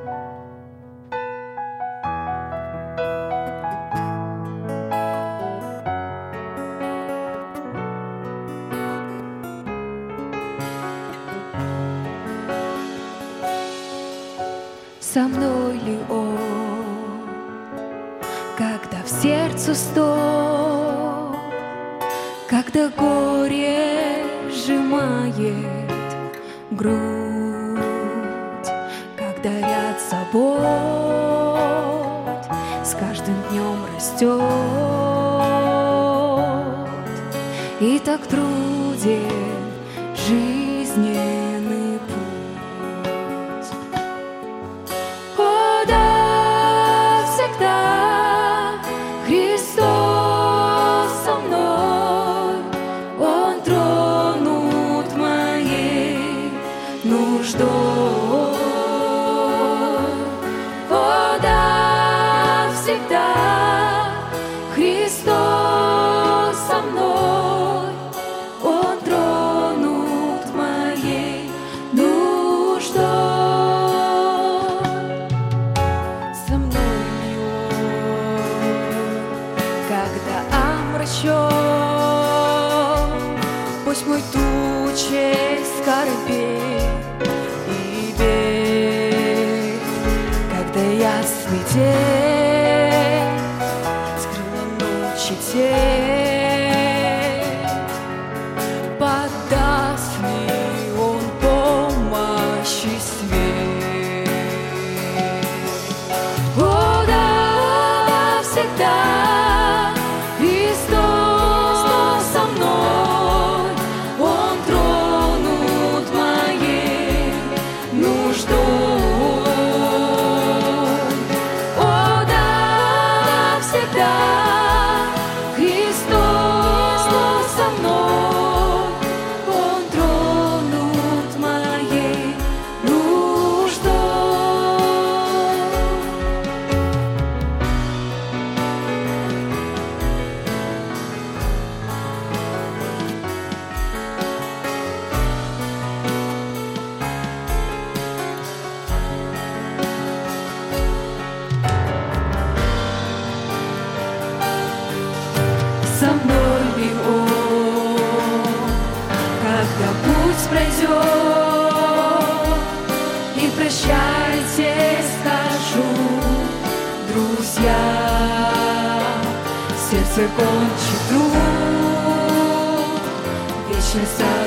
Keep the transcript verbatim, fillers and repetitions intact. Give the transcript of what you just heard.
Со мной ли Он, когда в сердце стол, когда горе сжимает грудь, когда ряд забот с каждым днем растет, и так труден жизненный путь. О, да, всегда Христос со мной, Он тронут моей нуждой. О, да, всегда Христос со мной, Он тронут моей нуждой. Со мной ли Он, когда омрачен, пусть мой тучей скорбей и бед, когда ясный день скрыла ночи тень, подаст ли Он помощи свет? О, да, всегда Христос со мной, Он тронут моей нуждой. О, да, всегда Христос со мной, Он тронут моей нуждой. Со мной ли Он, когда путь пройдет, и прощайте скажу, друзья, сердце кончит труд, вечность